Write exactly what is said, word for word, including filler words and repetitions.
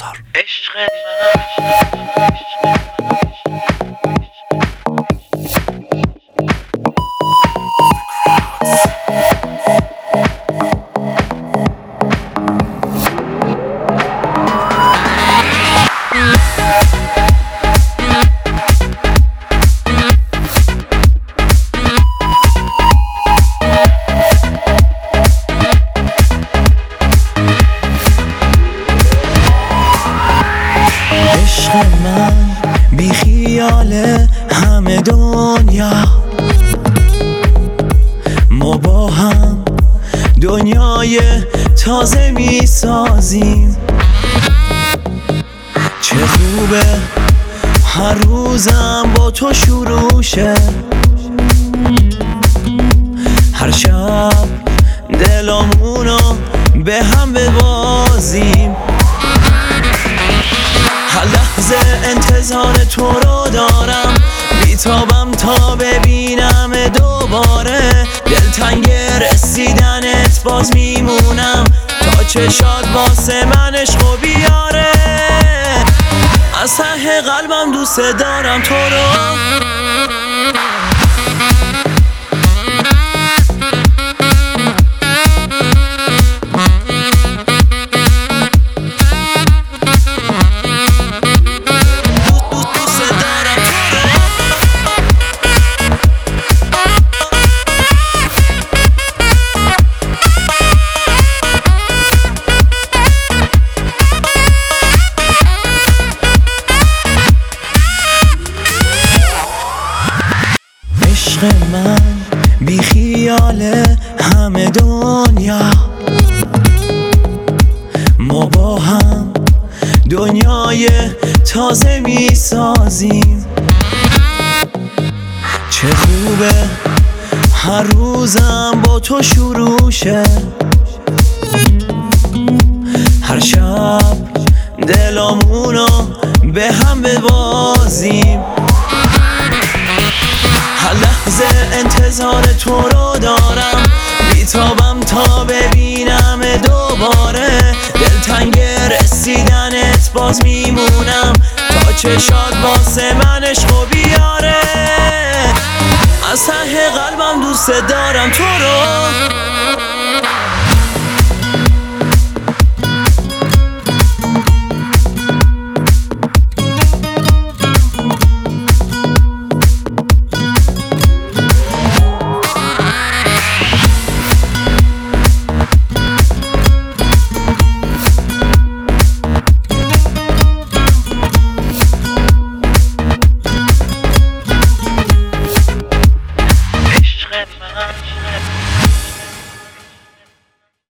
بازار. عشق من بی خیال همه دنیا، ما با هم دنیای تازه می سازیم. چه خوبه هر روزم با تو شروع شه، هر شب دلامونو به هم ببازیم. هر لحظه انتظار تو رو دارم، بیتابم تا ببینم دوباره. دلتنگ رسیدنت باز میمونم تا چشات واسه من عشقو بیاره. از ته قلبم دوست دارم تو رو. عشق من بی خیال همه دنیا، ما با هم دنیای تازه می سازیم. چه خوبه هر روزم با تو شروع شه، هر شب دلامونو به هم ببازیم. هر لحظه انتظار تو رو دارم، بیتابم تا ببینم دوباره. دلتنگ رسیدنت باز میمونم تا چشات واسه من عشقو بیاره. از ته قلبم دوست دارم تو رو.